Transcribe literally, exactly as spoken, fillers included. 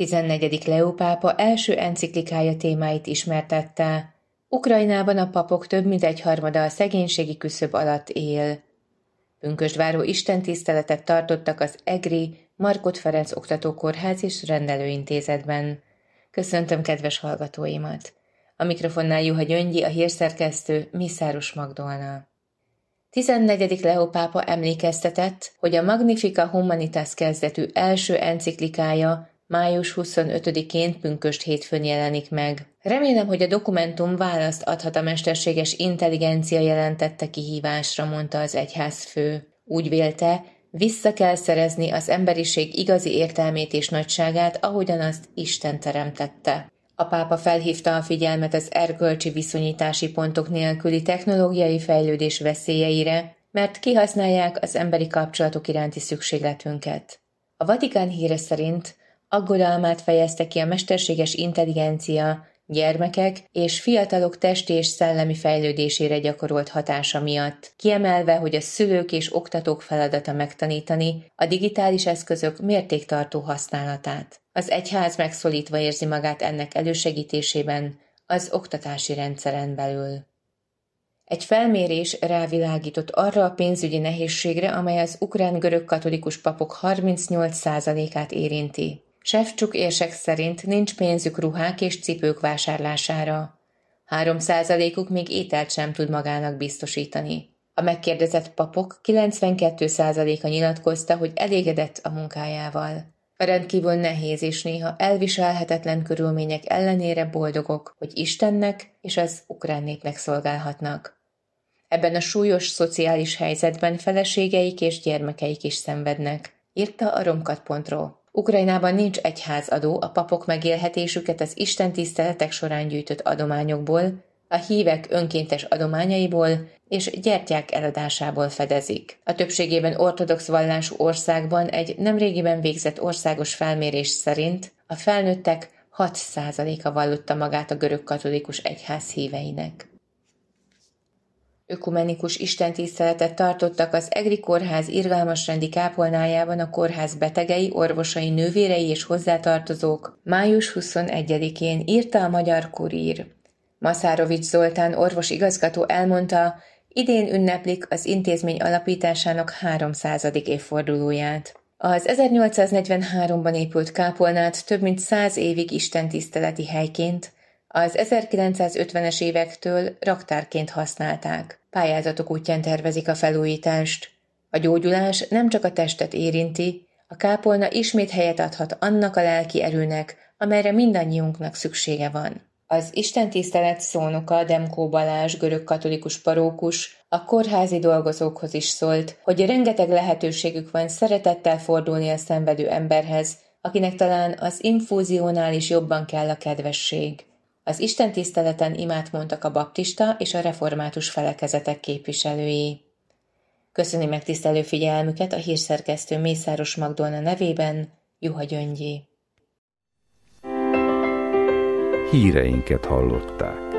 tizennegyedik Leó pápa első enciklikája témáit ismertette. Ukrajnában a papok több mint egyharmada a szegénységi küszöb alatt él. Pünkösdváró istentiszteletet tartottak az egri Markhot Ferenc Oktatókórház és Rendelőintézetben. Köszöntöm kedves hallgatóimat! A mikrofonnál Juha Gyöngyi, a hírszerkesztő Mészáros Magdolna. tizennegyedik Leó pápa emlékeztetett, hogy a Magnificat Humanitas kezdetű első enciklikája május huszonötödikén pünkösd hétfőn jelenik meg. Remélem, hogy a dokumentum választ adhat a mesterséges intelligencia jelentette kihívásra, mondta az egyházfő. Úgy vélte, vissza kell szerezni az emberiség igazi értelmét és nagyságát, ahogyan azt Isten teremtette. A pápa felhívta a figyelmet az erkölcsi viszonyítási pontok nélküli technológiai fejlődés veszélyeire, mert kihasználják az emberi kapcsolatok iránti szükségletünket. A Vatikán híre szerint aggodalmát fejezte ki a mesterséges intelligencia gyermekek és fiatalok testi és szellemi fejlődésére gyakorolt hatása miatt, kiemelve, hogy a szülők és oktatók feladata megtanítani a digitális eszközök mértéktartó használatát. Az egyház megszólítva érzi magát ennek elősegítésében az oktatási rendszeren belül. Egy felmérés rávilágított arra a pénzügyi nehézségre, amely az ukrán görög-katolikus papok harmincnyolc százalékát érinti. Sefcsuk érsek szerint nincs pénzük ruhák és cipők vásárlására. Három százalékuk még ételt sem tud magának biztosítani. A megkérdezett papok kilencvenkét százaléka nyilatkozta, hogy elégedett a munkájával. A rendkívül nehéz és néha elviselhetetlen körülmények ellenére boldogok, hogy Istennek és az ukrán népnek szolgálhatnak. Ebben a súlyos szociális helyzetben feleségeik és gyermekeik is szenvednek, írta a romkat pont ro. Ukrajnában nincs egyházadó, a papok megélhetésüket az istentiszteletek során gyűjtött adományokból, a hívek önkéntes adományaiból és gyertyák eladásából fedezik. A többségében ortodox vallású országban egy nemrégiben végzett országos felmérés szerint a felnőttek hat százaléka vallotta magát a görög-katolikus egyház híveinek. Ökumenikus istentiszteletet tartottak az egri kórház irgalmasrendi kápolnájában a kórház betegei, orvosai, nővérei és hozzátartozók május huszonegyedikén, írta a Magyar Kurír. Maszárovics Zoltán orvosigazgató elmondta, idén ünneplik az intézmény alapításának háromszázadik évfordulóját. Az ezernyolcszáznegyvenháromban épült kápolnát több mint száz évig istentiszteleti helyként, az ezerkilencszázötvenes évektől raktárként használták. Pályázatok útján tervezik a felújítást. A gyógyulás nem csak a testet érinti, a kápolna ismét helyet adhat annak a lelki erőnek, amelyre mindannyiunknak szüksége van. Az istentisztelet szónoka, Demkó Balázs, görög-katolikus parókus, a kórházi dolgozókhoz is szólt, hogy rengeteg lehetőségük van szeretettel fordulni a szenvedő emberhez, akinek talán az infúziónál is jobban kell a kedvesség. Az istentiszteleten imát mondtak a baptista és a református felekezetek képviselői. Köszöni megtisztelő figyelmüket a hírszerkesztő Mészáros Magdolna nevében, Juha Gyöngyi. Híreinket hallották.